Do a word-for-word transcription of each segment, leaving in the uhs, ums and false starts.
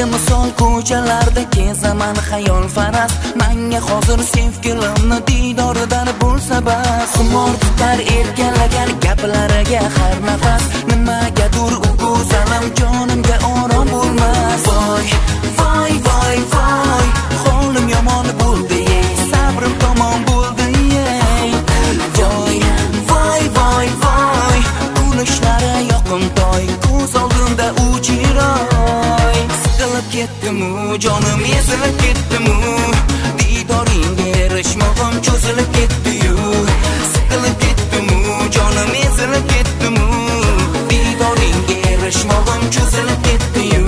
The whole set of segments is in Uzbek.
senga misol ko'chalarda kezaman xayol faras. Menga hozir sevgilimni didoridan bo'lsa bas. Xumor tutar erkalagan gaplariga har nafas. Nimagadur u go'zalim jonimga orom bo'lmas. Voy voy voy voy, holim yomon bo'ldi, sabrim tamom bo'ldi. Voy voy voy voy, kulishlari yoqimtoy, ko'z oldimda u chiroy. Siqilib ketdimu, jonim ezilib ketdimu, didoringga erishmog'im cho'zilib ketdi-yu. Siqilib ketdimu, jonim ezilib ketdimu, didoringga erishmog'im cho'zilib ketdi-yu.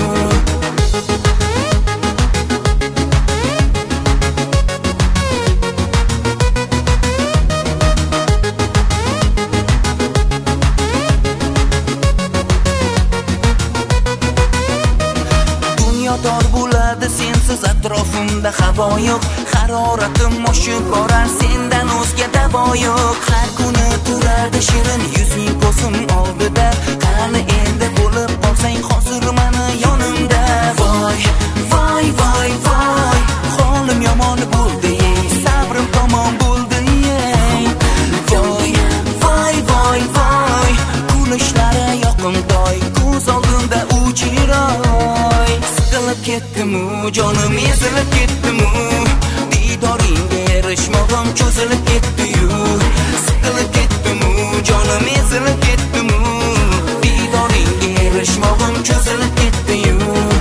Tor bo'ladi sensiz atrofimda havo yo'q. Haroratim oshib borar, sendan o'zga davo yo'q. Har kuni turardi shirin yuzing ko'zim oldida. Qani endi bo'lib qolsang hozir meni yonimda. Voy voy voy voy, holim yomon bo'ldi, sabrim tamom bo'ldi. Voy voy voy voy, kulishlari yoqimtoy, ko'z oldimda u chiroy. Siqilib ketdimu, jonim ezilib ketdimu, didoringga erishmog'im cho'zilib ketdi-yu. Siqilib ketdimu, jonim ezilib ketdimu, didoringga erishmog'im cho'zilib ketdi-yu.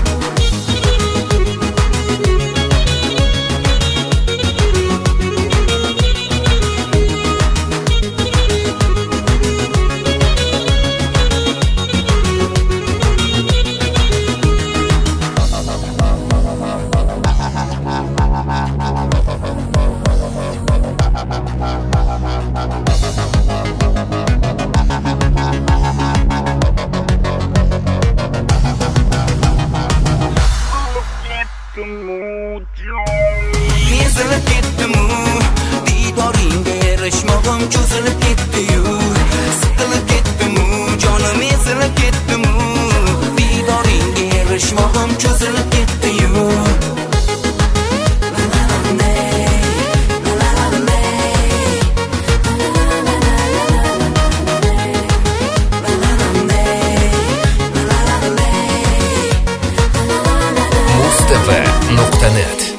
Ezilib ketdimu, didoringga erishmog'im cho'zilib ketdi-yu. Siqilib ketdimu, jonim ezilib ketdimu, didoringga erishmog'im cho'zilib ketdi-yu. muz t v nuqta net